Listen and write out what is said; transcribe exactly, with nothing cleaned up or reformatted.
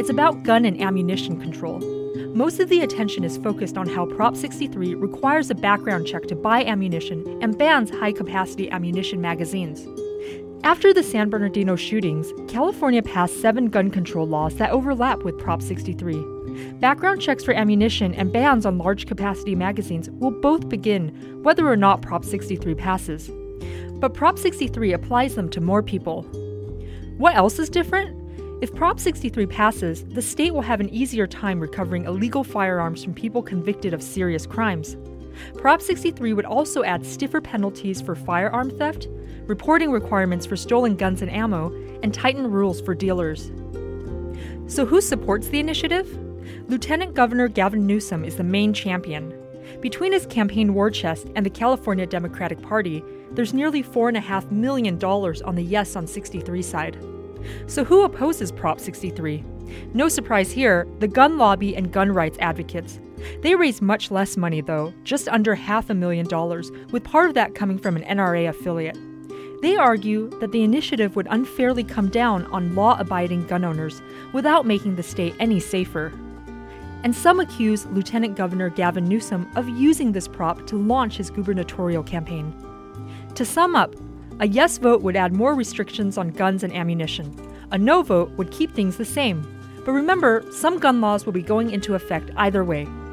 it's about gun and ammunition control. Most of the attention is focused on how Prop sixty-three requires a background check to buy ammunition and bans high-capacity ammunition magazines. After the San Bernardino shootings, California passed seven gun control laws that overlap with Prop sixty-three. Background checks for ammunition and bans on large-capacity magazines will both begin whether or not Prop sixty-three passes. But Prop sixty-three applies them to more people. What else is different? If Prop sixty-three passes, the state will have an easier time recovering illegal firearms from people convicted of serious crimes. Prop sixty-three would also add stiffer penalties for firearm theft, reporting requirements for stolen guns and ammo, and tighten rules for dealers. So who supports the initiative? Lieutenant Governor Gavin Newsom is the main champion. Between his campaign war chest and the California Democratic Party, there's nearly four point five million dollars on the Yes on sixty-three side. So who opposes Prop sixty-three? No surprise here, the gun lobby and gun rights advocates. They raise much less money though, just under half a million dollars, with part of that coming from an N R A affiliate. They argue that the initiative would unfairly come down on law-abiding gun owners without making the state any safer. And some accuse Lieutenant Governor Gavin Newsom of using this prop to launch his gubernatorial campaign. To sum up, a yes vote would add more restrictions on guns and ammunition. A no vote would keep things the same. But remember, some gun laws will be going into effect either way.